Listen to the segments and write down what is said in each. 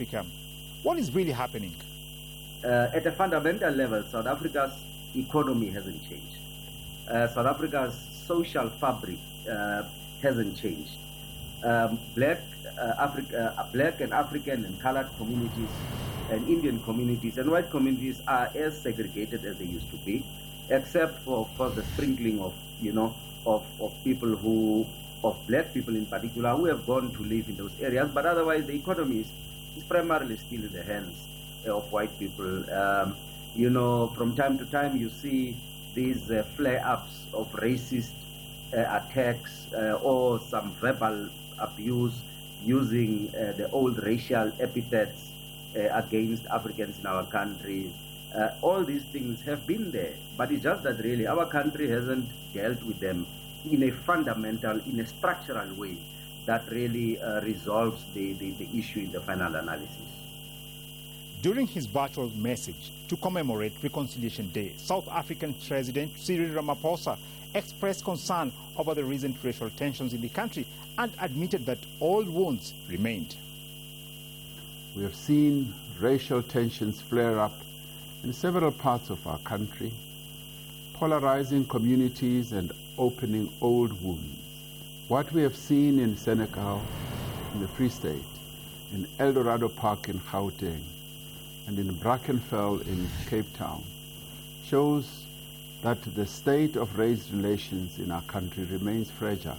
Africa. What is really happening? At a fundamental level, South Africa's economy hasn't changed. South Africa's social fabric hasn't changed. Black and African and colored communities and Indian communities and white communities are as segregated as they used to be, except for, of course, the sprinkling of, people of black people in particular, who have gone to live in those areas. But otherwise, the economy is primarily still in the hands of white people. From time to time, you see these flare-ups of racist attacks or some verbal abuse using the old racial epithets against Africans in our country. All these things have been there, but it's just that really our country hasn't dealt with them in a fundamental, in a structural way that really resolves the issue in the final analysis. During his virtual message to commemorate Reconciliation Day, South African President Cyril Ramaphosa expressed concern over the recent racial tensions in the country and admitted that old wounds remained. We have seen racial tensions flare up in several parts of our country, polarizing communities and opening old wounds. What we have seen in Senekal, in the Free State, in El Dorado Park in Gauteng, and in Brackenfell in Cape Town, shows that the state of race relations in our country remains fragile.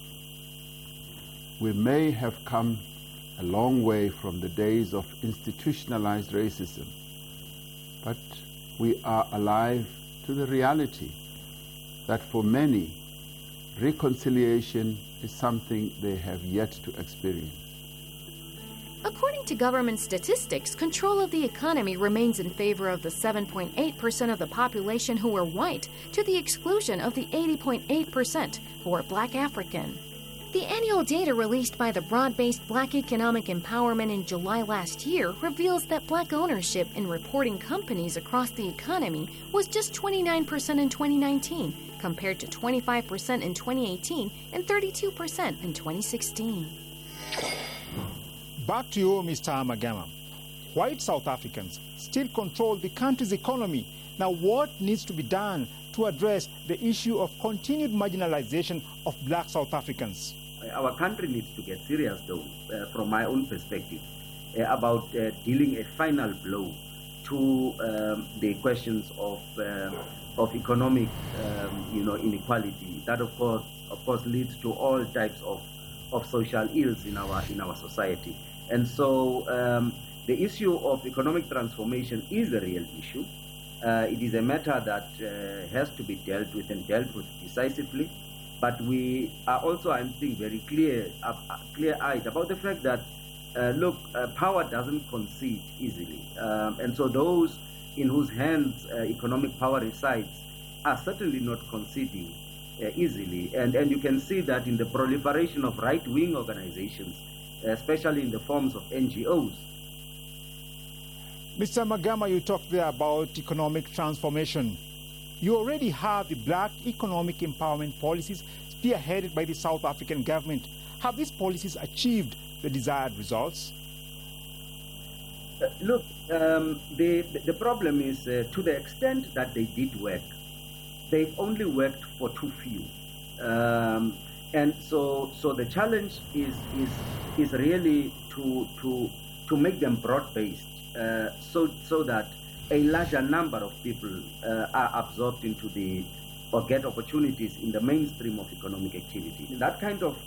We may have come a long way from the days of institutionalized racism, but we are alive to the reality that for many, reconciliation is something they have yet to experience. According to government statistics, control of the economy remains in favor of the 7.8% of the population who are white, to the exclusion of the 80.8% who are Black African. The annual data released by the broad-based Black Economic Empowerment in July last year reveals that Black ownership in reporting companies across the economy was just 29% in 2019, compared to 25% in 2018 and 32% in 2016. Back to you, Mr. Magama. White South Africans still control the country's economy. Now, what needs to be done to address the issue of continued marginalization of Black South Africans? Our country needs to get serious, though, from my own perspective, about dealing a final blow to the questions of economic, inequality. That, of course, leads to all types of social ills in our society. And so the issue of economic transformation is a real issue. It is a matter that has to be dealt with and dealt with decisively. But we are also, I think, very clear-eyed about the fact that, power doesn't concede easily. And so those in whose hands economic power resides are certainly not conceding easily. And you can see that in the proliferation of right-wing organizations, especially in the forms of NGOs. Mr. Magama, you talked there about economic transformation. You already have the Black economic empowerment policies spearheaded by the South African government. Have these policies achieved the desired results? The problem is to the extent that they did work, they've only worked for too few. And so the challenge is really to make them broad-based, so that a larger number of people are absorbed into or get opportunities in the mainstream of economic activity. That kind of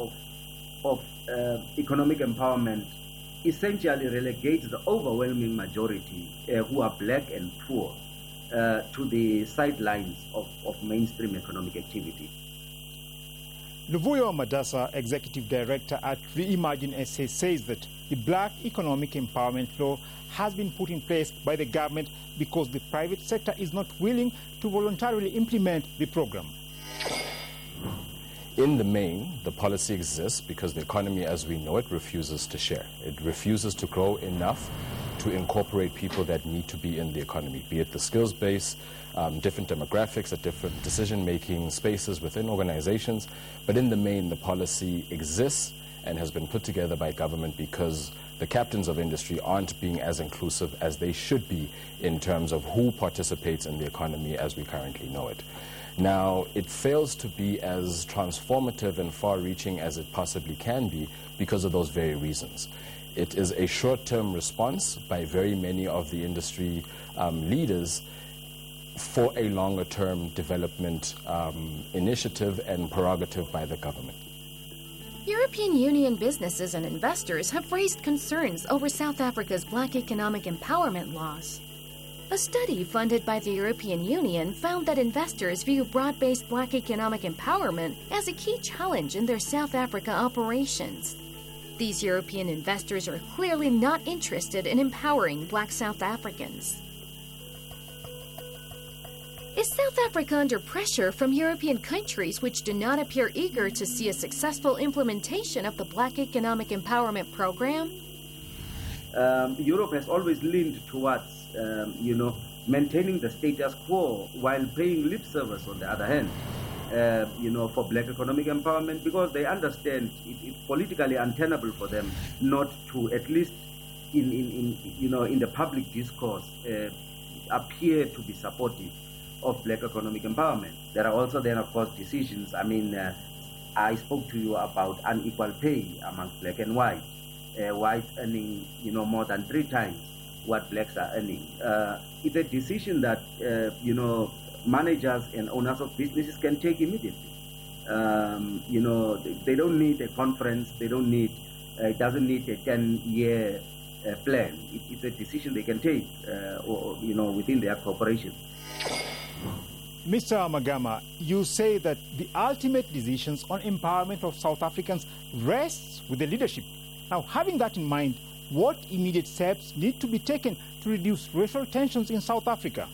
economic empowerment essentially relegates the overwhelming majority who are Black and poor to the sidelines of mainstream economic activity. Luvuyo Madasa, Executive Director at Reimagine SA, says that the Black economic empowerment law has been put in place by the government because the private sector is not willing to voluntarily implement the program. In the main, the policy exists because the economy as we know it refuses to share. It refuses to grow enough to incorporate people that need to be in the economy, be it the skills base, different demographics at different decision-making spaces within organizations. But in the main, the policy exists and has been put together by government because the captains of industry aren't being as inclusive as they should be in terms of who participates in the economy as we currently know it. Now, it fails to be as transformative and far-reaching as it possibly can be because of those very reasons. It is a short-term response by very many of the industry leaders for a longer-term development initiative and prerogative by the government. European Union businesses and investors have raised concerns over South Africa's black economic empowerment laws. A study funded by the European Union found that investors view broad-based black economic empowerment as a key challenge in their South Africa operations. These European investors are clearly not interested in empowering black South Africans. Is South Africa under pressure from European countries which do not appear eager to see a successful implementation of the Black Economic Empowerment Program? Europe has always leaned towards, maintaining the status quo while paying lip service on the other hand, for black economic empowerment, because they understand it's politically untenable for them not to, at least in the public discourse, appear to be supportive of black economic empowerment. There are also then, of course, decisions. I spoke to you about unequal pay amongst black and white. Whites earning, more than 3 times what blacks are earning. It's a decision that, managers and owners of businesses can take immediately. They don't need a conference. They don't need, it doesn't need a 10-year plan. It's a decision they can take, within their corporation. Mr. Magama, you say that the ultimate decisions on empowerment of South Africans rests with the leadership. Now, having that in mind, what immediate steps need to be taken to reduce racial tensions in South Africa?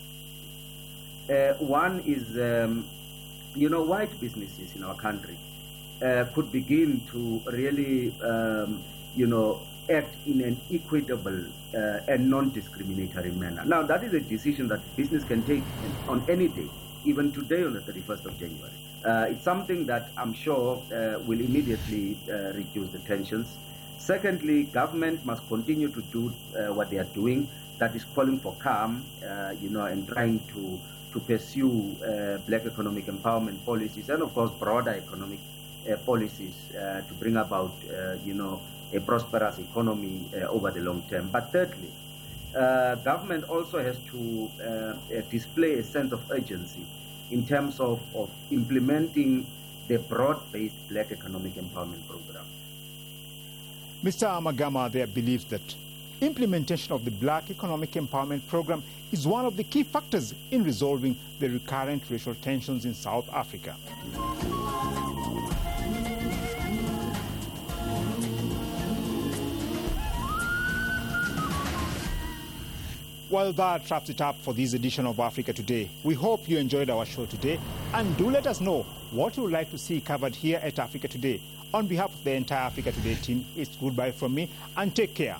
One is, white businesses in our country could begin to really, act in an equitable and non-discriminatory manner. Now, that is a decision that business can take on any day, even today on the 31st of January. It's something that I'm sure will immediately reduce the tensions. Secondly, government must continue to do what they are doing, that is calling for calm, and trying to pursue black economic empowerment policies and, of course, broader economic policies to bring about, a prosperous economy over the long term. But thirdly, government also has to display a sense of urgency in terms of implementing the broad-based black economic empowerment program. Mr. Magama there believes that implementation of the Black Economic Empowerment Program is one of the key factors in resolving the recurrent racial tensions in South Africa. Well, that wraps it up for this edition of Africa Today. We hope you enjoyed our show today, and do let us know what you would like to see covered here at Africa Today. On behalf of the entire Africa Today team, it's goodbye from me, and take care.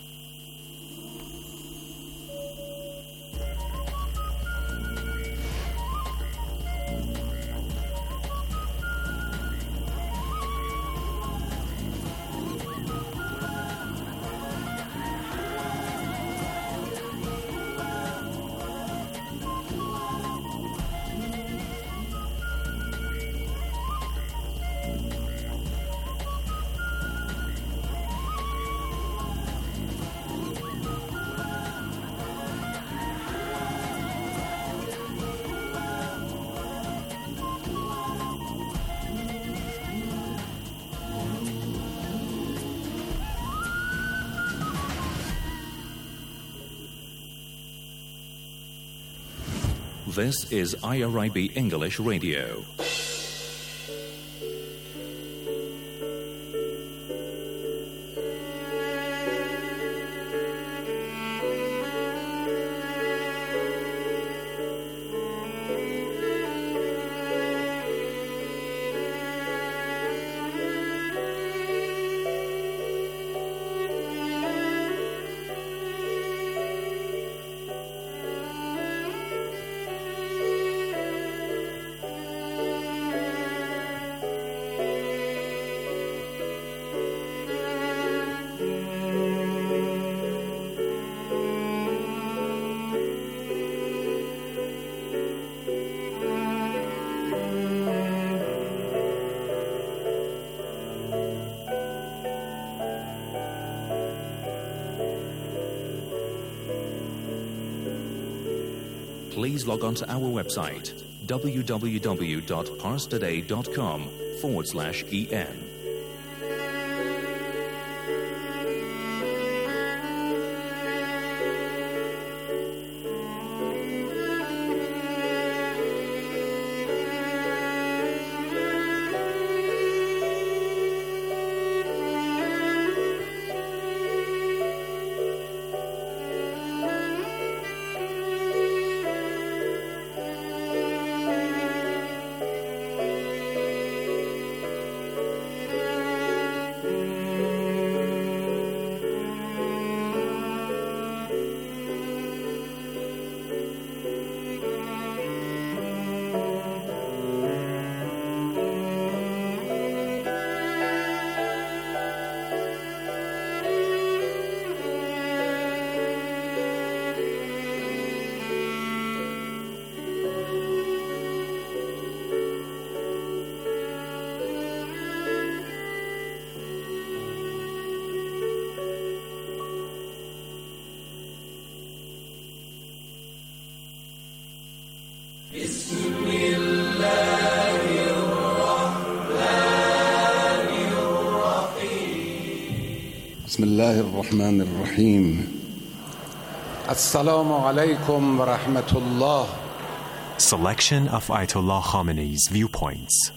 This is IRIB English Radio. please log on to our website www.parstoday.com/EN. بسم الله الرحمن الرحيم السلام عليكم ورحمة الله. Selection of Ayatollah Khamenei's viewpoints.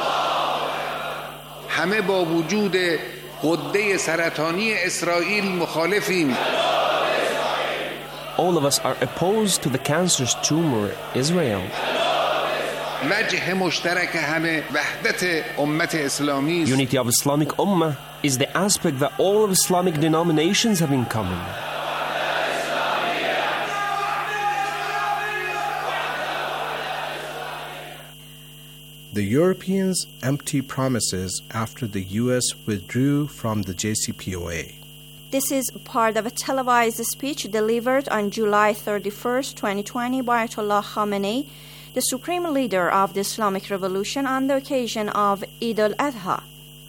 همه با وجود غده سرطانی اسرائیل مخالفیم. All of us are opposed to the cancerous tumor Israel. وجه مشترک همه وحدت امت اسلامی است. Unity of Islamic Ummah is the aspect that all of Islamic denominations have in common. The Europeans' empty promises after the U.S. withdrew from the JCPOA. This is part of a televised speech delivered on July 31st, 2020 by Ayatollah Khamenei, the supreme leader of the Islamic Revolution, on the occasion of Eid al-Adha.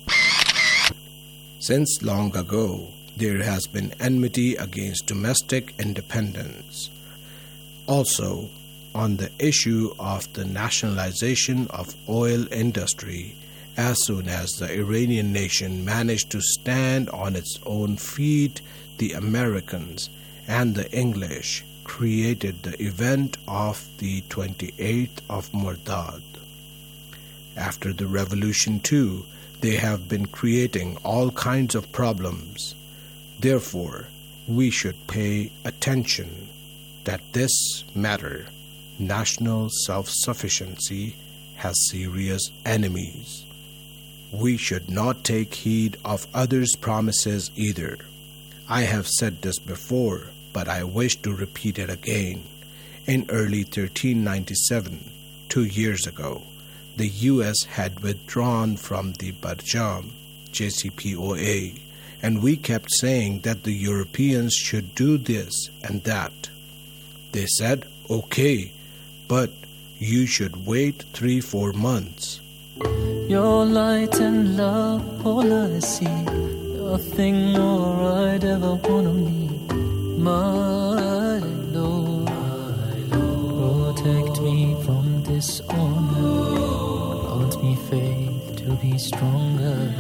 Since long ago, there has been enmity against domestic independence. Also, on the issue of the nationalization of oil industry, as soon as the Iranian nation managed to stand on its own feet, the Americans and the English created the event of the 28th of Mardad. After the revolution too, they have been creating all kinds of problems. Therefore, we should pay attention that this matter, national self-sufficiency, has serious enemies. We should not take heed of others' promises either. I have said this before, but I wish to repeat it again. In early 1397, 2 years ago, the U.S. had withdrawn from the Barjam, JCPOA, and we kept saying that the Europeans should do this and that. They said, okay, but you should wait 3-4 months. Your light and love, all I see, nothing more I'd ever want to need. My Lord, protect me from dishonor, grant me faith to be stronger.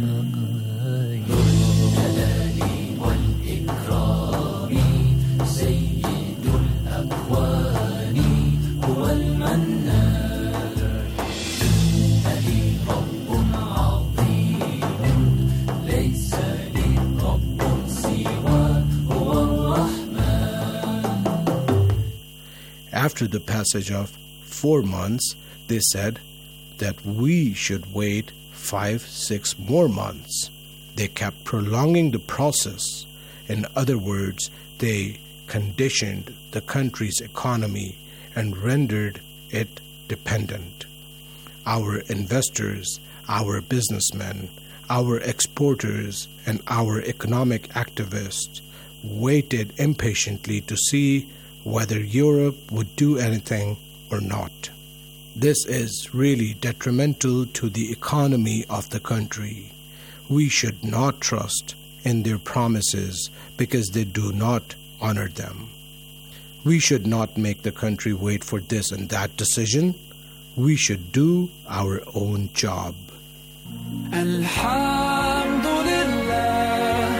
After the passage of 4 months, they said that we should wait 5-6 more months. They kept prolonging the process. In other words, they conditioned the country's economy and rendered it dependent. Our investors, our businessmen, our exporters, and our economic activists waited impatiently to see whether Europe would do anything or not. This is really detrimental to the economy of the country. We should not trust in their promises because they do not honor them. We should not make the country wait for this and that decision. We should do our own job. Alhamdulillah,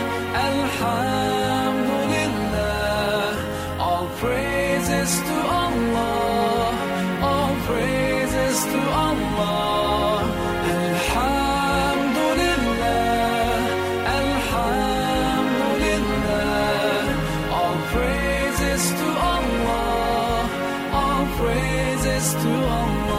Alhamdulillah, all praises to Allah, all praises to Allah. Alhamdulillah, Alhamdulillah, all praises to Allah, all praises to Allah.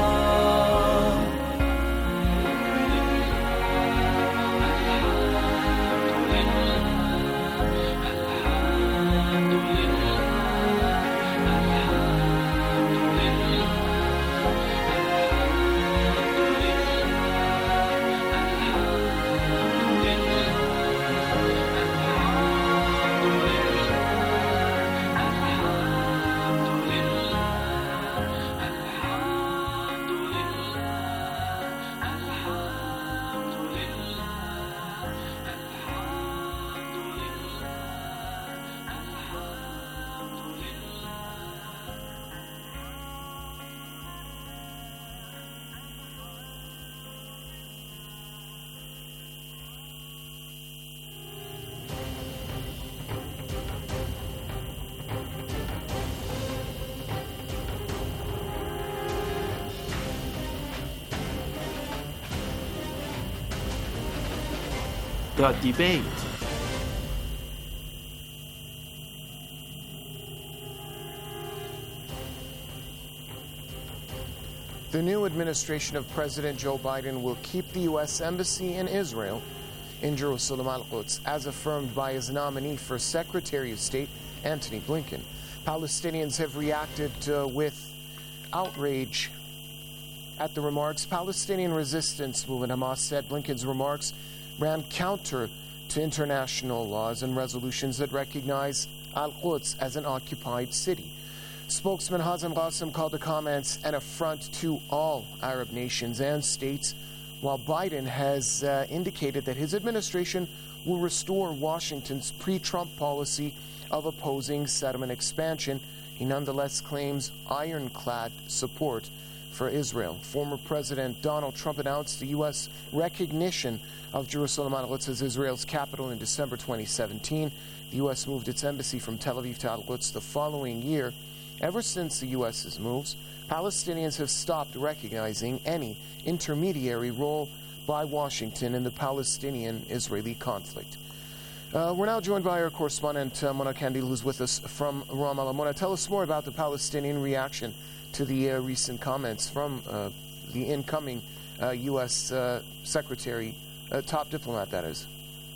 The debate. The new administration of President Joe Biden will keep the U.S. Embassy in Israel in Jerusalem Al-Quds, as affirmed by his nominee for Secretary of State, Antony Blinken. Palestinians have reacted with outrage at the remarks. Palestinian resistance movement Hamas said Blinken's remarks ran counter to international laws and resolutions that recognize Al-Quds as an occupied city. Spokesman Hazem Qasem called the comments an affront to all Arab nations and states, while Biden has indicated that his administration will restore Washington's pre-Trump policy of opposing settlement expansion. He nonetheless claims ironclad support for Israel. Former President Donald Trump announced the U.S. recognition of Jerusalem Al-Quds as Israel's capital in December 2017. The U.S. moved its embassy from Tel Aviv to Al-Quds the following year. Ever since the U.S.'s moves, Palestinians have stopped recognizing any intermediary role by Washington in the Palestinian-Israeli conflict. We're now joined by our correspondent, Mona Kandil, who's with us from Ramallah. Mona, tell us more about the Palestinian reaction to the recent comments from the incoming U.S. Secretary, top diplomat, that is.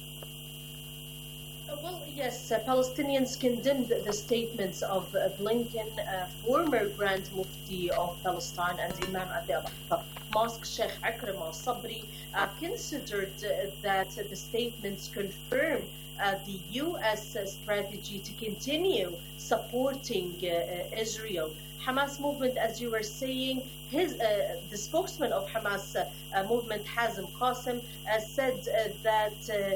Well, yes, Palestinians condemned the statements of Blinken, former Grand Mufti of Palestine and Imam at the Al-Aqsa Mosque, Sheikh Akram al-Sabri, considered that the statements confirm the U.S. strategy to continue supporting Israel. Hamas movement, as you were saying, the spokesman of Hamas movement, Hazem Qasem, said that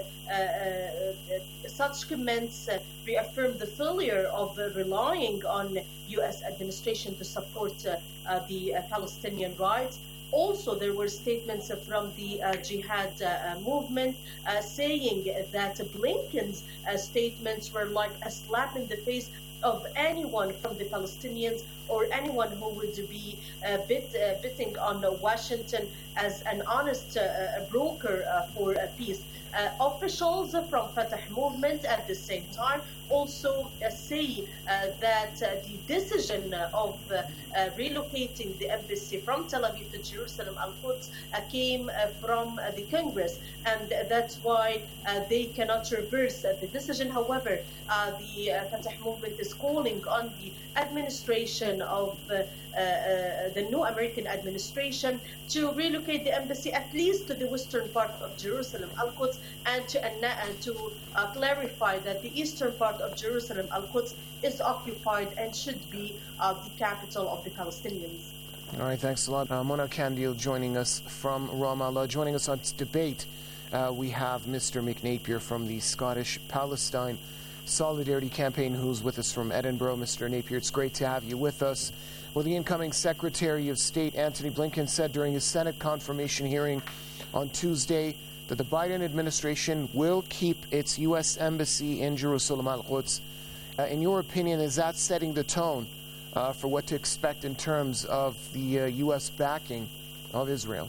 such comments reaffirm the failure of relying on U.S. administration to support the Palestinian rights. Also, there were statements from the jihad movement saying that Blinken's statements were like a slap in the face of anyone from the Palestinians or anyone who would be betting on Washington as an honest broker for peace. Officials from Fatah movement at the same time also say that the decision of relocating the embassy from Tel Aviv to Jerusalem Al-Quds came from the Congress, and that's why they cannot reverse the decision. However, the Fatah movement is calling on the administration of the new American administration to relocate the embassy at least to the western part of Jerusalem Al-Quds, and to clarify that the eastern part of Jerusalem Al-Quds is occupied and should be the capital of the Palestinians. All right, thanks a lot. Mona Kandil joining us from Ramallah. Joining us on debate, we have Mr. Mick Napier from the Scottish Palestine Solidarity Campaign, who's with us from Edinburgh. Mr. Napier, it's great to have you with us. Well, the incoming Secretary of State, Antony Blinken, said during his Senate confirmation hearing on Tuesday that the Biden administration will keep its U.S. embassy in Jerusalem, Al-Quds. In your opinion, is that setting the tone for what to expect in terms of the U.S. backing of Israel?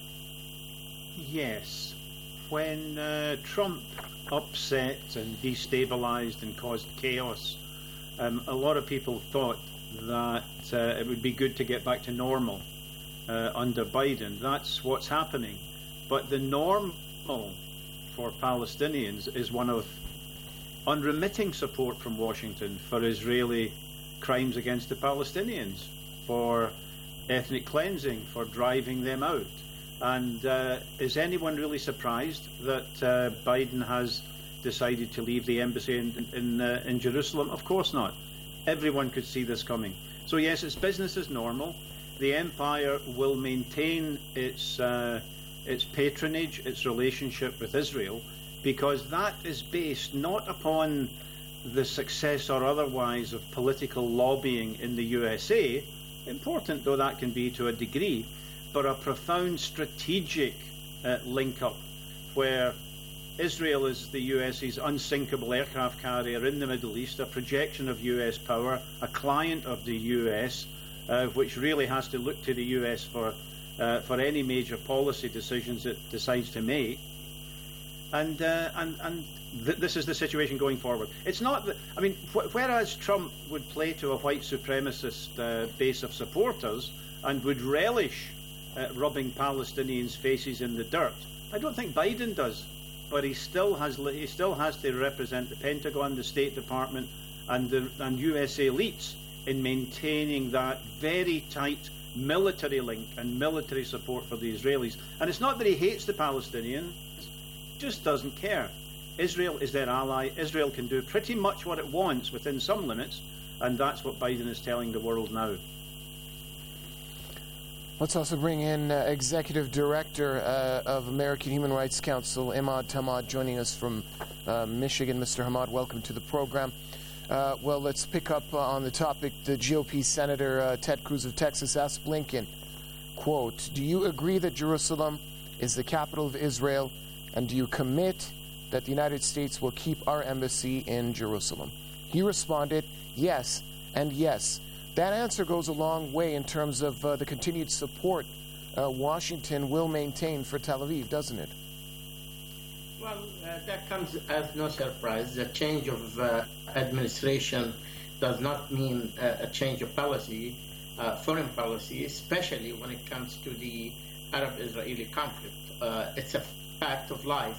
Yes. When Trump upset and destabilized and caused chaos, a lot of people thought that it would be good to get back to normal under Biden. That's what's happening. But the normal for Palestinians is one of unremitting support from Washington for Israeli crimes against the Palestinians, for ethnic cleansing, for driving them out. And is anyone really surprised that Biden has decided to leave the embassy in Jerusalem? Of course not. Everyone could see this coming. So yes, it's business as normal. The empire will maintain its patronage, its relationship with Israel, because that is based not upon the success or otherwise of political lobbying in the USA, important though that can be to a degree, but a profound strategic link-up where Israel is the US's unsinkable aircraft carrier in the Middle East, a projection of US power, a client of the US, which really has to look to the US for any major policy decisions it decides to make. And this is the situation going forward. It's not that, I mean, whereas Trump would play to a white supremacist base of supporters and would relish rubbing Palestinians' faces in the dirt, I don't think Biden does. But he still has to represent the Pentagon, the State Department, and US elites in maintaining that very tight military link and military support for the Israelis. And it's not that he hates the Palestinians, just doesn't care. Israel is their ally. Israel can do pretty much what it wants within some limits, and that's what Biden is telling the world now. Let's also bring in Executive Director of American Human Rights Council, Imad Hamad, joining us from Michigan. Mr. Hamad, welcome to the program. Well, let's pick up on the topic. The GOP Senator Ted Cruz of Texas asked Blinken, quote, "Do you agree that Jerusalem is the capital of Israel, and do you commit that the United States will keep our embassy in Jerusalem?" He responded, yes, and yes. That answer goes a long way in terms of the continued support Washington will maintain for Tel Aviv, doesn't it? Well, that comes as no surprise. The change of administration does not mean a change of policy, foreign policy, especially when it comes to the Arab-Israeli conflict. It's a fact of life,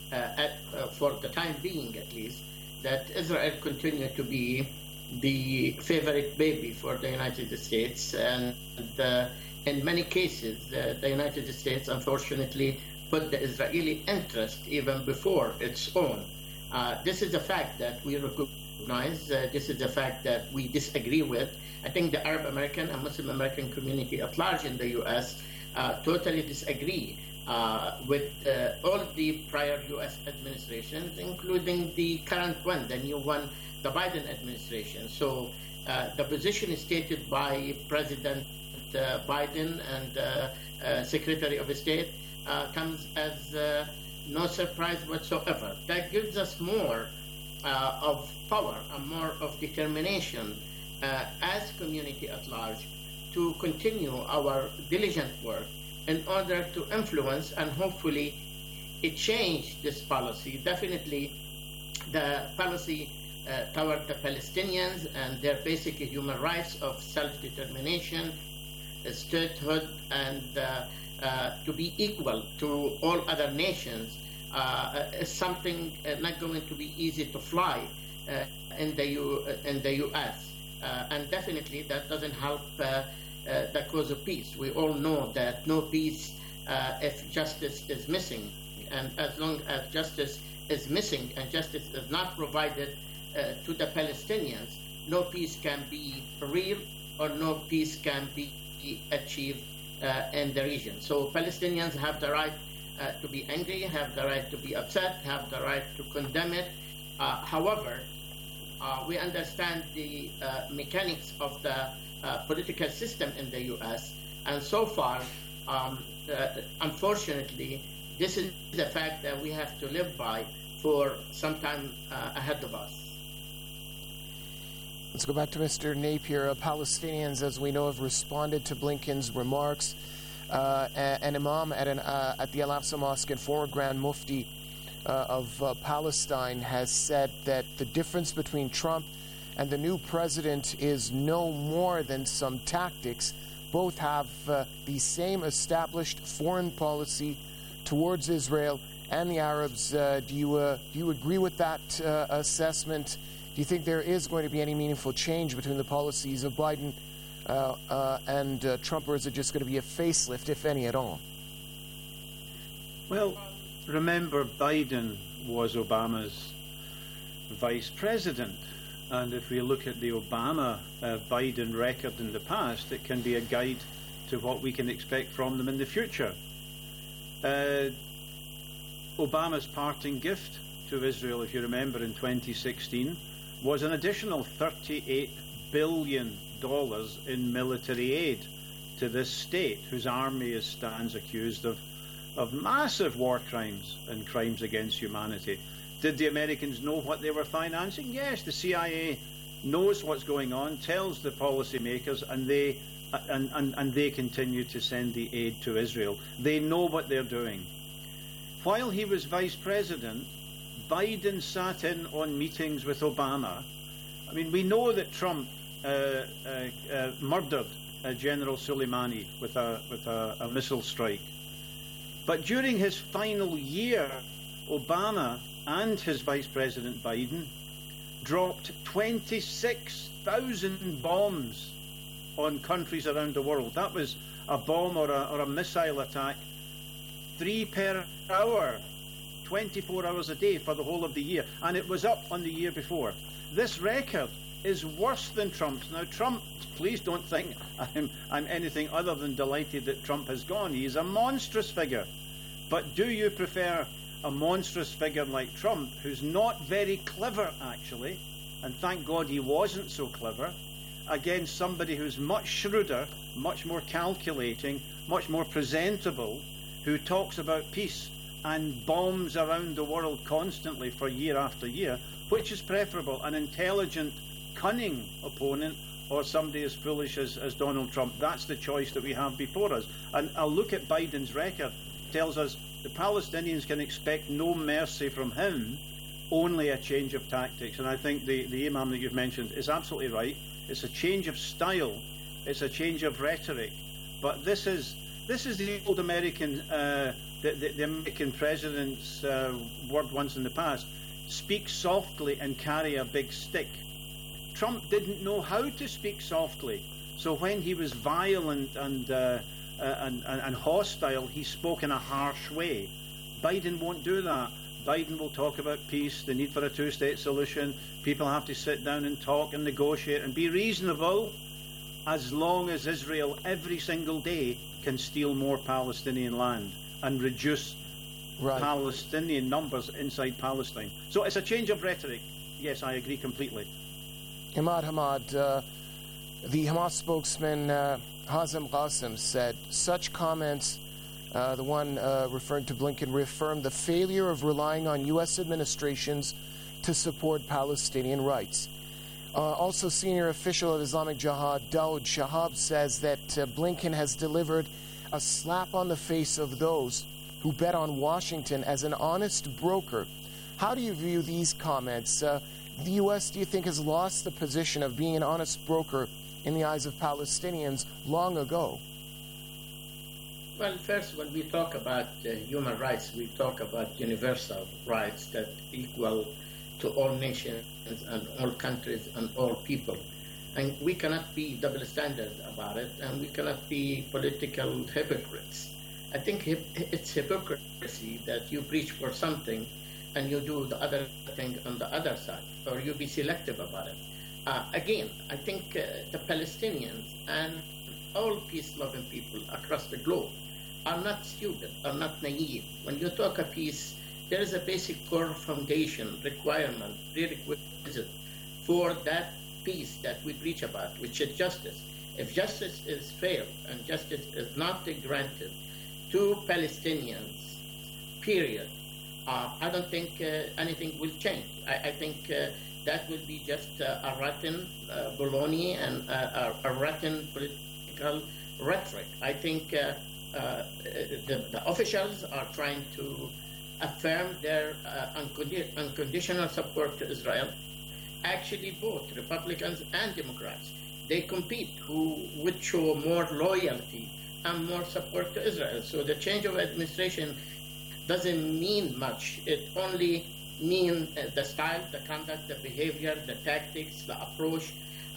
for the time being at least, that Israel continues to be the favorite baby for the United States, and in many cases the United States unfortunately put the Israeli interest even before its own. This is a fact that we recognize. This is a fact that we disagree with. I think the Arab American and Muslim American community at large in the U.S. Totally disagree with all the prior U.S. administrations, including the current one, the new one, the Biden administration. So the position stated by President Biden and Secretary of State comes as no surprise whatsoever. That gives us more of power and more of determination as community at large to continue our diligent work in order to influence and hopefully change this policy. Definitely the policy toward the Palestinians and their basic human rights of self-determination, statehood, and to be equal to all other nations is something not going to be easy to fly in the U.S. And definitely that doesn't help the cause of peace. We all know that no peace if justice is missing. And as long as justice is missing and justice is not provided to the Palestinians, no peace can be real or no peace can be achieved in the region. So Palestinians have the right to be angry, have the right to be upset, have the right to condemn it. However, we understand the mechanics of the political system in the U.S., and so far, unfortunately, this is the fact that we have to live by for some time ahead of us. Let's go back to Mr. Napier. Palestinians, as we know, have responded to Blinken's remarks. An imam at the Al-Aqsa Mosque and former Grand Mufti of Palestine has said that the difference between Trump and the new president is no more than some tactics. Both have the same established foreign policy towards Israel and the Arabs. Do you agree with that assessment? Do you think there is going to be any meaningful change between the policies of Biden and Trump, or is it just going to be a facelift, if any at all? Well, remember, Biden was Obama's vice president. And if we look at the Obama-Biden record in the past, it can be a guide to what we can expect from them in the future. Obama's parting gift to Israel, if you remember, in 2016, was an additional $38 billion in military aid to this state, whose army stands accused of massive war crimes and crimes against humanity. Did the Americans know what they were financing? Yes, the CIA knows what's going on, tells the policymakers, and they continue to send the aid to Israel. They know what they're doing. While he was vice president, Biden sat in on meetings with Obama. I mean, we know that Trump murdered General Soleimani with a missile strike. But during his final year, Obama and his Vice President Biden dropped 26,000 bombs on countries around the world. That was a bomb or a missile attack, 3 per hour, 24 hours a day for the whole of the year. And it was up on the year before. This record is worse than Trump's. Now, Trump, please don't think I'm anything other than delighted that Trump has gone. He is a monstrous figure. But do you prefer a monstrous figure like Trump, who's not very clever, actually, and thank God he wasn't so clever, against somebody who's much shrewder, much more calculating, much more presentable, who talks about peace and bombs around the world constantly for year after year? Which is preferable, an intelligent, cunning opponent, or somebody as foolish as Donald Trump? That's the choice that we have before us. And a look at Biden's record tells us the Palestinians can expect no mercy from him, only a change of tactics. And I think the imam that you've mentioned is absolutely right. It's a change of style, it's a change of rhetoric. But this is the old American, the American president's word once in the past: speak softly and carry a big stick. Trump didn't know how to speak softly, so when he was violent and hostile, he spoke in a harsh way. Biden won't do that. Biden will talk about peace, the need for a two-state solution. People have to sit down and talk and negotiate and be reasonable, as long as Israel every single day can steal more Palestinian land and reduce Palestinian numbers inside Palestine. So it's a change of rhetoric. Yes, I agree completely. Imad Hamad, the Hamas spokesman Hazem Qasem said such comments, the one referring to Blinken, reaffirmed the failure of relying on U.S. administrations to support Palestinian rights. Also, senior official of Islamic Jihad, Daoud Shahab, says that Blinken has delivered a slap on the face of those who bet on Washington as an honest broker. How do you view these comments? The U.S., do you think, has lost the position of being an honest broker in the eyes of Palestinians long ago? Well, first, when we talk about human rights, we talk about universal rights that equal to all nations and all countries and all people. And we cannot be double standard about it, and we cannot be political hypocrites. I think it's hypocrisy that you preach for something and you do the other thing on the other side, or you be selective about it. Again, I think the Palestinians and all peace-loving people across the globe are not stupid, are not naive. When you talk of peace, there is a basic core foundation, requirement, prerequisite for that peace that we preach about, which is justice. If justice is failed and justice is not granted to Palestinians, period, I don't think anything will change. I think that will be just a rotten baloney and a rotten political rhetoric. I think the officials are trying to affirm their unconditional support to Israel. Actually, both Republicans and Democrats, they compete who would show more loyalty and more support to Israel. So the change of administration doesn't mean much. It only means the style, the conduct, the behavior, the tactics, the approach.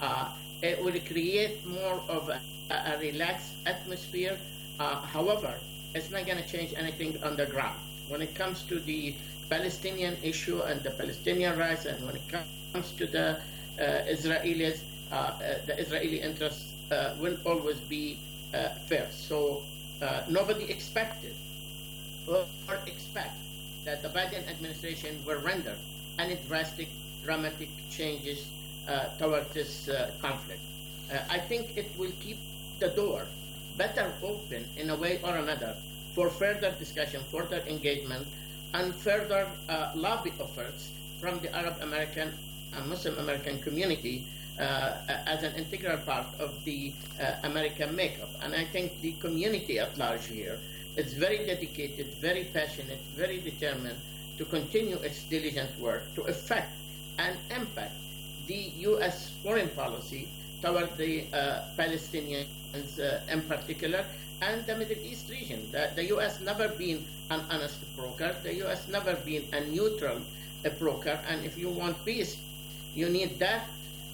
It will create more of a relaxed atmosphere. However, it's not going to change anything on the ground. When it comes to the Palestinian issue and the Palestinian rights, and when it comes to the Israelis, the Israeli interests will always be first. So nobody expected or expect that the Biden administration will render any dramatic changes toward this conflict. I think it will keep the door better open in a way or another for further discussion, further engagement, and further lobby efforts from the Arab American and Muslim American community as an integral part of the American makeup. And I think the community at large here is very dedicated, very passionate, very determined to continue its diligent work to affect and impact the U.S. foreign policy toward the Palestinians in particular, and the Middle East region. The U.S. never been an honest broker. The U.S. never been a neutral broker. And if you want peace, you need that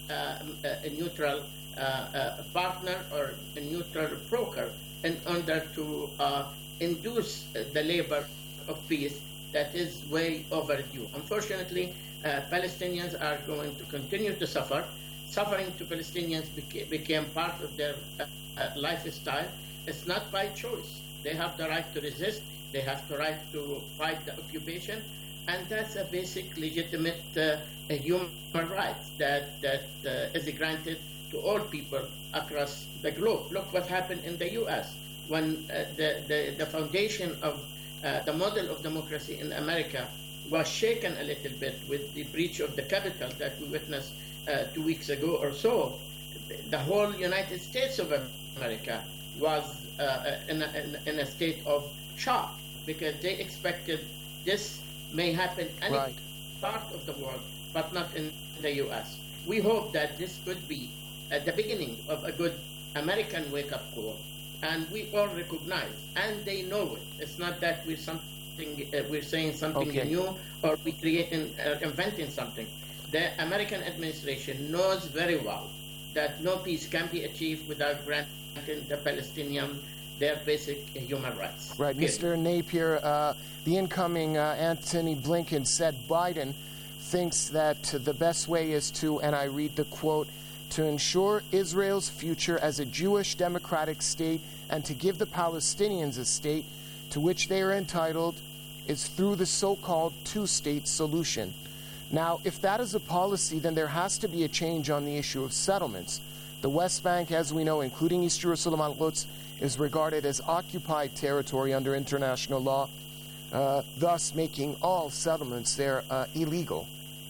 a neutral partner or a neutral broker in order to induce the labor of peace that is way overdue. Unfortunately, Palestinians are going to continue to suffer. Suffering to Palestinians became part of their lifestyle. It's not by choice. They have the right to resist. They have the right to fight the occupation. And that's a basic, legitimate human right that is granted to all people across the globe. Look what happened in the U.S. when the foundation of the model of democracy in America was shaken a little bit with the breach of the Capitol that we witnessed 2 weeks ago or so. The whole United States of America was in a state of shock because they expected this may happen any part of the world, but not in the U.S. We hope that this could be the beginning of a good American wake-up call, and we all recognize, and they know it. It's not that we're saying something new or we inventing something. The American administration knows very well that no peace can be achieved without granting the Palestinian their basic human rights. Right. Mr. Napier, the incoming Antony Blinken said Biden thinks that the best way is to, and I read the quote, to ensure Israel's future as a Jewish democratic state and to give the Palestinians a state to which they are entitled is through the so-called two-state solution. Now, if that is a policy, then there has to be a change on the issue of settlements. The West Bank, as we know, including East Jerusalem al-Quds, is regarded as occupied territory under international law, thus making all settlements there illegal.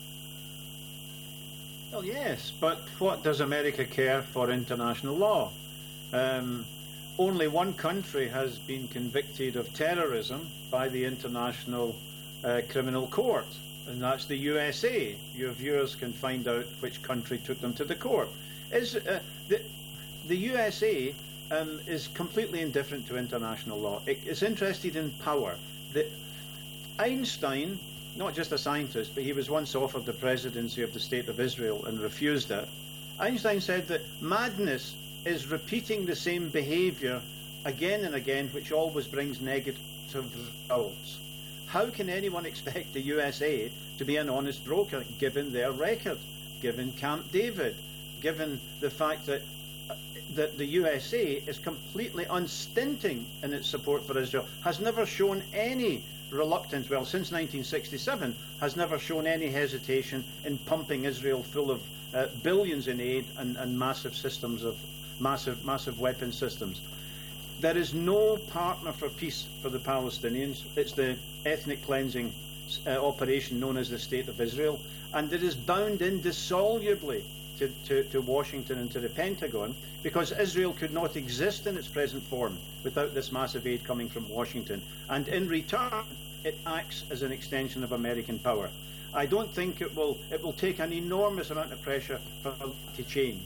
Well, yes, but what does America care for international law? Only one country has been convicted of terrorism by the International Criminal Court, and that's the USA. Your viewers can find out which country took them to the court. The USA is completely indifferent to international law. It's interested in power. Einstein, not just a scientist, but he was once offered the presidency of the State of Israel and refused it. Einstein said that madness is repeating the same behavior again and again, which always brings negative results. How can anyone expect the USA to be an honest broker, given their record, given Camp David, given the fact that the USA is completely unstinting in its support for Israel, has never shown any reluctance, well, since 1967, has never shown any hesitation in pumping Israel full of billions in aid and massive systems of massive weapon systems. There is no partner for peace for the Palestinians. It's the ethnic cleansing operation known as the State of Israel, and it is bound indissolubly to Washington and to the Pentagon, because Israel could not exist in its present form without this massive aid coming from Washington. And in return, it acts as an extension of American power. I don't think it will take an enormous amount of pressure for it to change.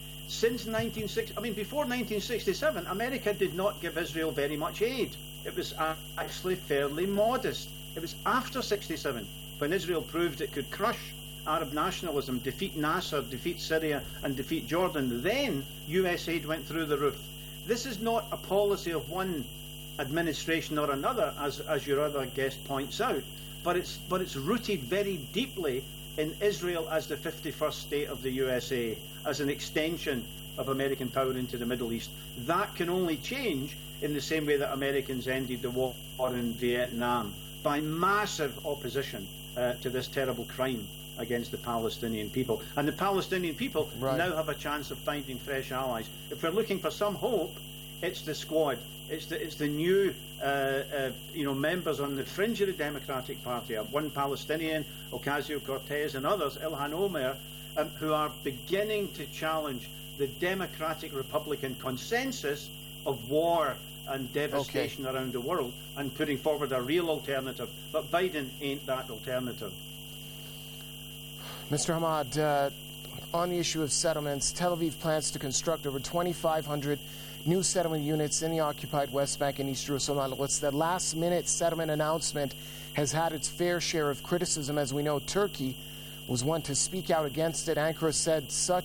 Before 1967, America did not give Israel very much aid. It was actually fairly modest. It was after 67, when Israel proved it could crush Arab nationalism, defeat Nasser, defeat Syria, and defeat Jordan, then US aid went through the roof. This is not a policy of one administration or another, as your other guest points out, but it's rooted very deeply in Israel as the 51st state of the USA, as an extension of American power into the Middle East. That can only change in the same way that Americans ended the war in Vietnam, by massive opposition to this terrible crime against the Palestinian people. And the Palestinian people now have a chance of finding fresh allies. If we're looking for some hope, it's the Squad. It's the new members on the fringe of the Democratic Party, one Palestinian, Ocasio-Cortez, and others, Ilhan Omar, who are beginning to challenge the democratic Republican consensus of war and devastation around the world, and putting forward a real alternative. But Biden ain't that alternative. Mr. Hamad, on the issue of settlements, Tel Aviv plans to construct over 2,500 new settlement units in the occupied West Bank and East Jerusalem. The last-minute settlement announcement has had its fair share of criticism. As we know, Turkey was one to speak out against it. Ankara said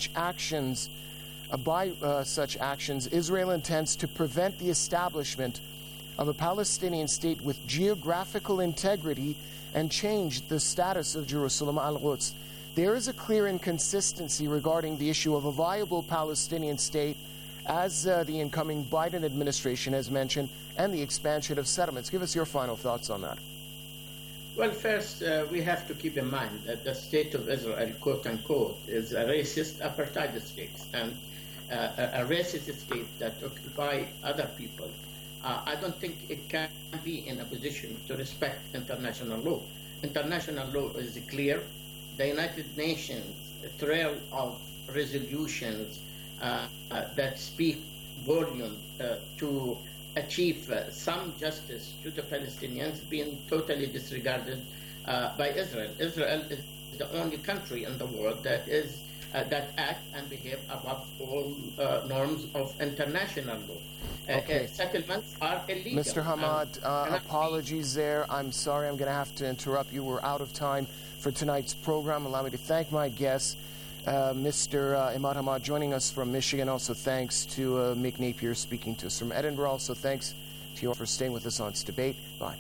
by such actions, Israel intends to prevent the establishment of a Palestinian state with geographical integrity and change the status of Jerusalem al-Quds. There is a clear inconsistency regarding the issue of a viable Palestinian state, as the incoming Biden administration has mentioned, and the expansion of settlements. Give us your final thoughts on that. Well, first, we have to keep in mind that the state of Israel, quote-unquote, is a racist apartheid state, and a racist state that occupies other people. I don't think it can be in a position to respect international law. International law is clear. The United Nations, a trail of resolutions that speak volume to achieve some justice to the Palestinians, being totally disregarded by Israel. Israel is the only country in the world that act and behave above all norms of international law. Settlements are illegal. Mr. Hamad, apologies there. I'm sorry, I'm going to have to interrupt you. We're out of time for tonight's program. Allow me to thank my guests, Mr. Imad Hamad, joining us from Michigan. Also thanks to Mick Napier speaking to us from Edinburgh. Also thanks to you all for staying with us on Debate. Bye.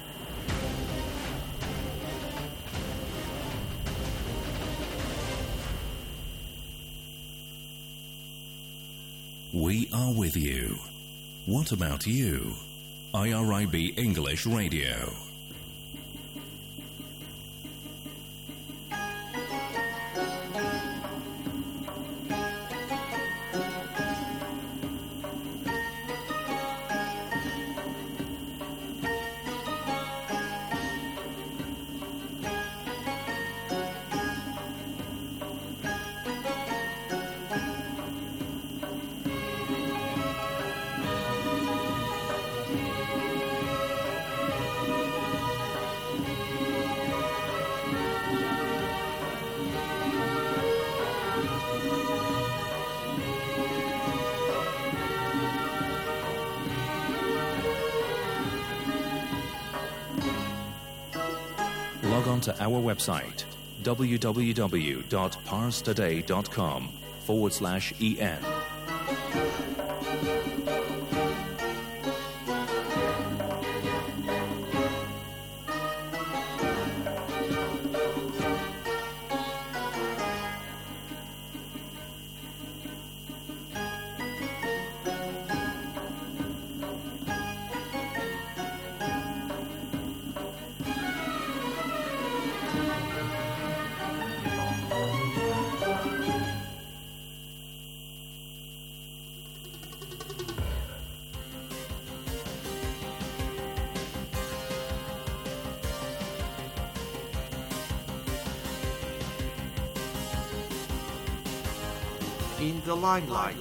We are with you. What about you? IRIB English Radio. Log on to our website, www.parstoday.com/EN. in the limelight.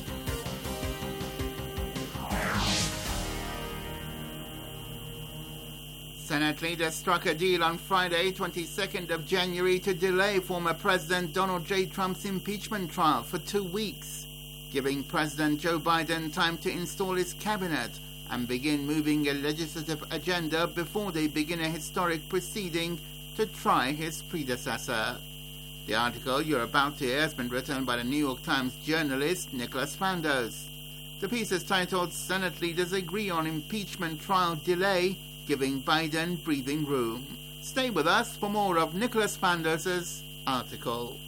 Senate leaders struck a deal on Friday, 22nd of January, to delay former President Donald J. Trump's impeachment trial for 2 weeks, giving President Joe Biden time to install his cabinet and begin moving a legislative agenda before they begin a historic proceeding to try his predecessor. The article you're about to hear has been written by the New York Times journalist Nicholas Fandos. The piece is titled "Senate Leaders Agree on Impeachment Trial Delay, Giving Biden Breathing Room." Stay with us for more of Nicholas Fandos' article.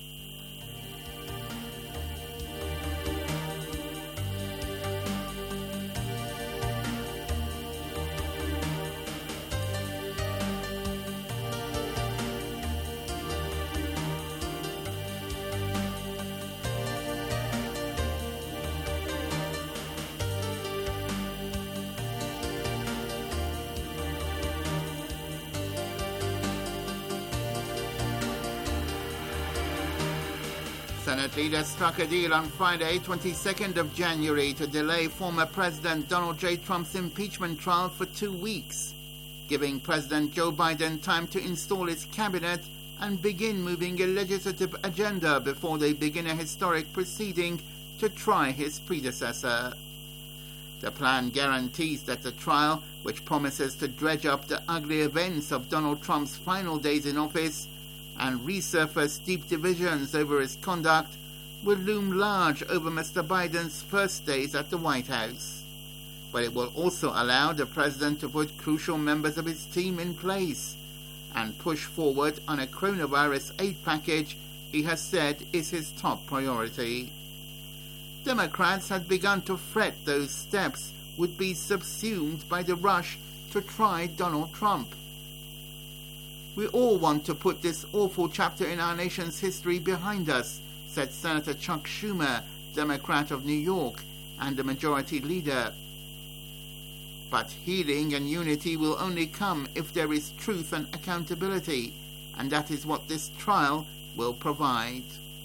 Senate leaders struck a deal on Friday, 22nd of January, to delay former President Donald J. Trump's impeachment trial for 2 weeks, giving President Joe Biden time to install his cabinet and begin moving a legislative agenda before they begin a historic proceeding to try his predecessor. The plan guarantees that the trial, which promises to dredge up the ugly events of Donald Trump's final days in office and resurface deep divisions over his conduct, will loom large over Mr. Biden's first days at the White House. But it will also allow the president to put crucial members of his team in place and push forward on a coronavirus aid package he has said is his top priority. Democrats had begun to fret those steps would be subsumed by the rush to try Donald Trump. "We all want to put this awful chapter in our nation's history behind us," said Senator Chuck Schumer, Democrat of New York and the majority leader. But healing and unity will only come if there is truth and accountability, and that is what this trial will provide.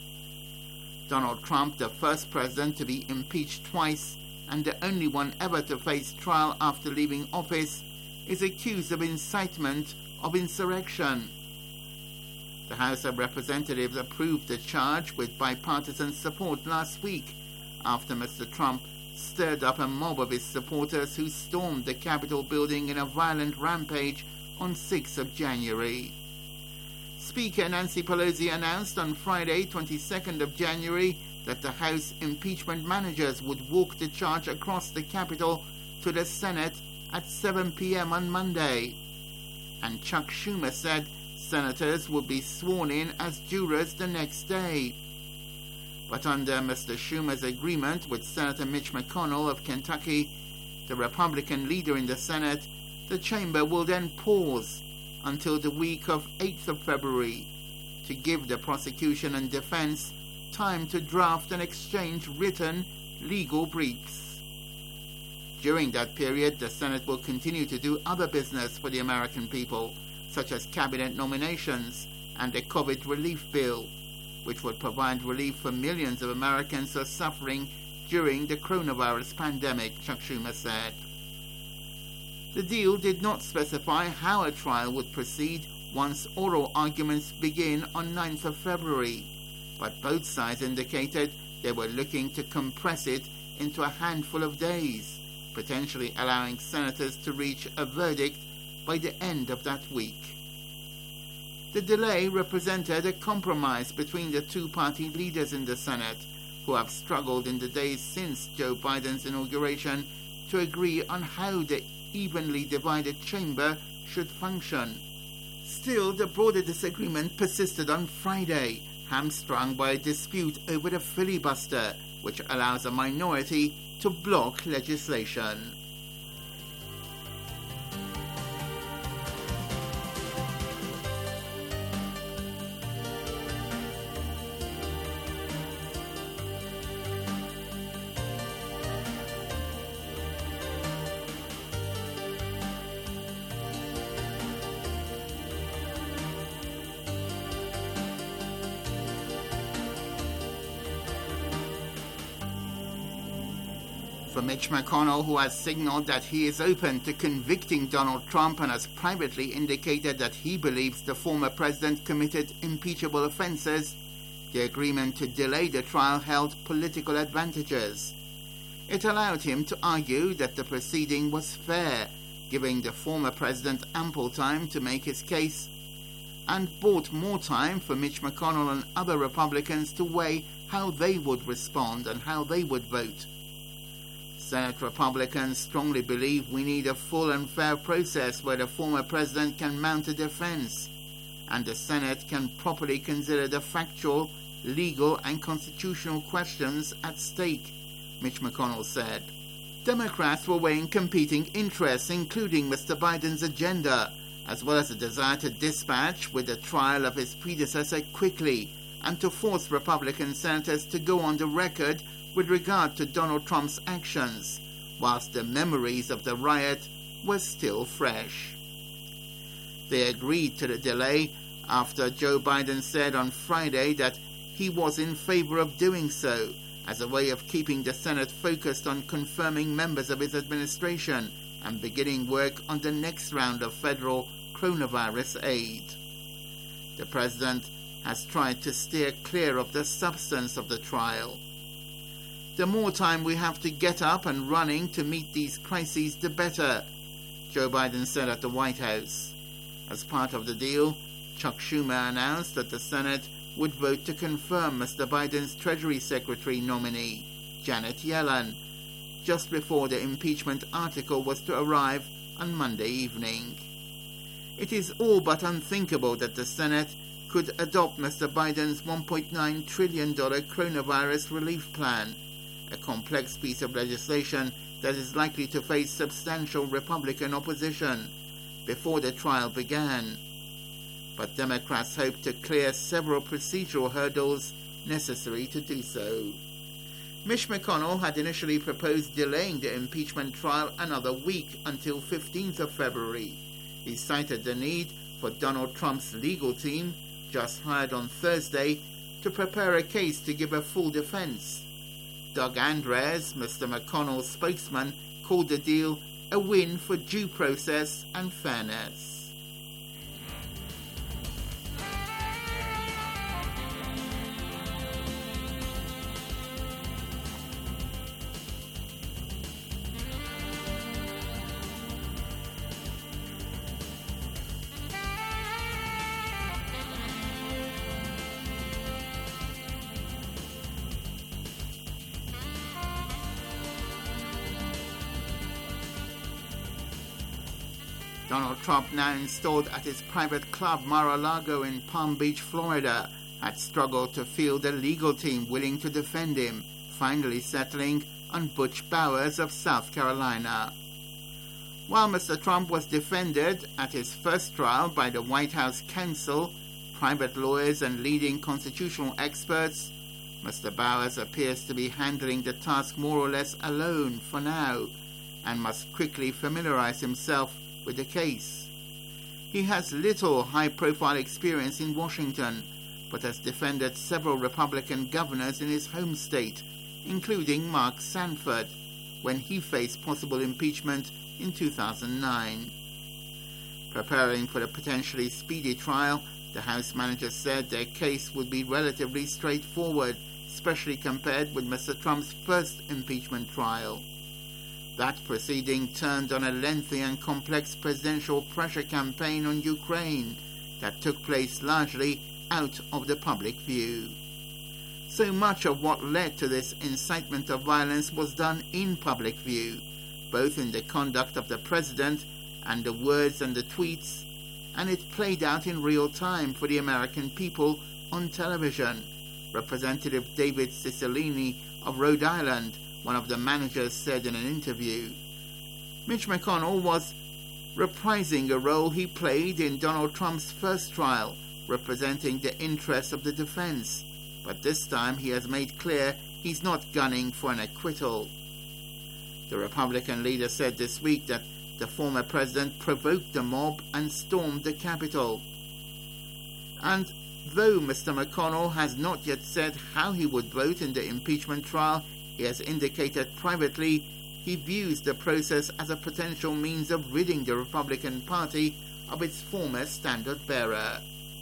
Donald Trump, the first president to be impeached twice and the only one ever to face trial after leaving office, is accused of incitement of insurrection. The House of Representatives approved the charge with bipartisan support last week after Mr. Trump stirred up a mob of his supporters who stormed the Capitol building in a violent rampage on 6th of January. Speaker Nancy Pelosi announced on Friday, 22nd of January, that the House impeachment managers would walk the charge across the Capitol to the Senate at 7 p.m. on Monday. And Chuck Schumer said senators would be sworn in as jurors the next day. But under Mr. Schumer's agreement with Senator Mitch McConnell of Kentucky, the Republican leader in the Senate, the chamber will then pause until the week of 8th of February to give the prosecution and defense time to draft and exchange written legal briefs. During that period, the Senate will continue to do other business for the American people, such as cabinet nominations and a COVID relief bill, which would provide relief for millions of Americans who are suffering during the coronavirus pandemic, Chuck Schumer said. The deal did not specify how a trial would proceed once oral arguments begin on 9th of February, but both sides indicated they were looking to compress it into a handful of days, potentially allowing senators to reach a verdict by the end of that week. The delay represented a compromise between the two-party leaders in the Senate, who have struggled in the days since Joe Biden's inauguration to agree on how the evenly divided chamber should function. Still, the broader disagreement persisted on Friday, hamstrung by a dispute over the filibuster, which allows a minority to block legislation. For Mitch McConnell, who has signaled that he is open to convicting Donald Trump and has privately indicated that he believes the former president committed impeachable offenses, the agreement to delay the trial held political advantages. It allowed him to argue that the proceeding was fair, giving the former president ample time to make his case, and bought more time for Mitch McConnell and other Republicans to weigh how they would respond and how they would vote. Senate Republicans strongly believe we need a full and fair process where the former president can mount a defense, and the Senate can properly consider the factual, legal, and constitutional questions at stake, Mitch McConnell said. Democrats were weighing competing interests, including Mr. Biden's agenda, as well as a desire to dispatch with the trial of his predecessor quickly and to force Republican senators to go on the record with regard to Donald Trump's actions, whilst the memories of the riot were still fresh. They agreed to the delay after Joe Biden said on Friday that he was in favor of doing so as a way of keeping the Senate focused on confirming members of his administration and beginning work on the next round of federal coronavirus aid. The president has tried to steer clear of the substance of the trial. The more time we have to get up and running to meet these crises, the better, Joe Biden said at the White House. As part of the deal, Chuck Schumer announced that the Senate would vote to confirm Mr. Biden's Treasury Secretary nominee, Janet Yellen, just before the impeachment article was to arrive on Monday evening. It is all but unthinkable that the Senate could adopt Mr. Biden's $1.9 trillion coronavirus relief plan, a complex piece of legislation that is likely to face substantial Republican opposition, before the trial began. But Democrats hope to clear several procedural hurdles necessary to do so. Mitch McConnell had initially proposed delaying the impeachment trial another week until 15th of February. He cited the need for Donald Trump's legal team, just hired on Thursday, to prepare a case to give a full defense. Doug Andres, Mr. McConnell's spokesman, called the deal a win for due process and fairness. Donald Trump, now installed at his private club Mar-a-Lago in Palm Beach, Florida, had struggled to field a legal team willing to defend him, finally settling on Butch Bowers of South Carolina. While Mr. Trump was defended at his first trial by the White House counsel, private lawyers, and leading constitutional experts, Mr. Bowers appears to be handling the task more or less alone for now, and must quickly familiarize himself with the case. He has little high-profile experience in Washington, but has defended several Republican governors in his home state, including Mark Sanford, when he faced possible impeachment in 2009. Preparing for the potentially speedy trial, the House managers said their case would be relatively straightforward, especially compared with Mr. Trump's first impeachment trial. That proceeding turned on a lengthy and complex presidential pressure campaign on Ukraine that took place largely out of the public view. So much of what led to this incitement of violence was done in public view, both in the conduct of the president and the words and the tweets, and it played out in real time for the American people on television, Representative David Cicilline of Rhode Island, one of the managers, said in an interview. Mitch McConnell was reprising a role he played in Donald Trump's first trial, representing the interests of the defense, but this time he has made clear he's not gunning for an acquittal. The Republican leader said this week that the former president provoked the mob and stormed the Capitol. And though Mr. McConnell has not yet said how he would vote in the impeachment trial, he has indicated privately he views the process as a potential means of ridding the Republican Party of its former standard-bearer.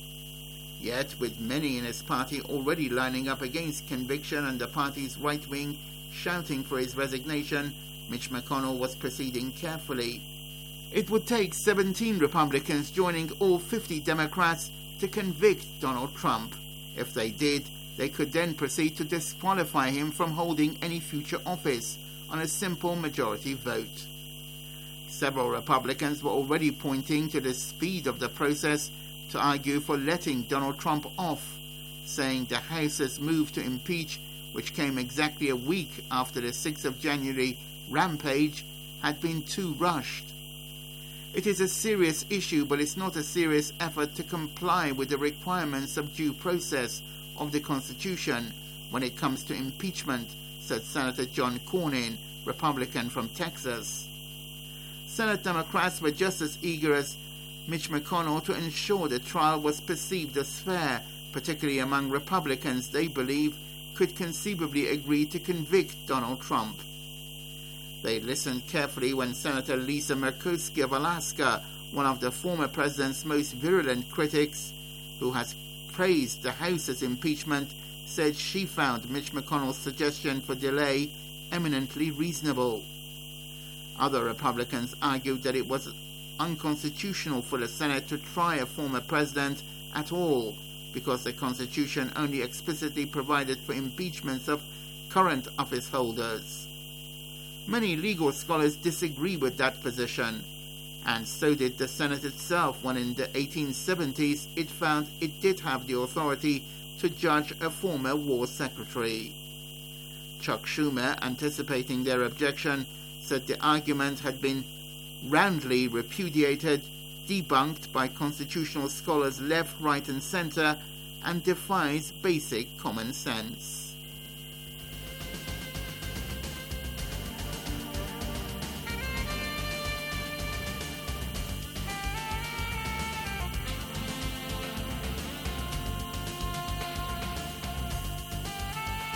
Yet, with many in his party already lining up against conviction and the party's right wing shouting for his resignation, Mitch McConnell was proceeding carefully. It would take 17 Republicans joining all 50 Democrats to convict Donald Trump. If they did, they could then proceed to disqualify him from holding any future office on a simple majority vote. Several Republicans were already pointing to the speed of the process to argue for letting Donald Trump off, saying the House's move to impeach, which came exactly a week after the 6th of January rampage, had been too rushed. It is a serious issue, but it's not a serious effort to comply with the requirements of due process of the Constitution when it comes to impeachment, said Senator John Cornyn, Republican from Texas. Senate Democrats were just as eager as Mitch McConnell to ensure the trial was perceived as fair, particularly among Republicans they believe could conceivably agree to convict Donald Trump. They listened carefully when Senator Lisa Murkowski of Alaska, one of the former president's most virulent critics, who has praised the House's impeachment, said she found Mitch McConnell's suggestion for delay eminently reasonable. Other Republicans argued that it was unconstitutional for the Senate to try a former president at all, because the Constitution only explicitly provided for impeachments of current office holders. Many legal scholars disagree with that position, and so did the Senate itself when in the 1870s it found it did have the authority to judge a former war secretary. Chuck Schumer, anticipating their objection, said the argument had been roundly repudiated, debunked by constitutional scholars left, right and center, and defies basic common sense.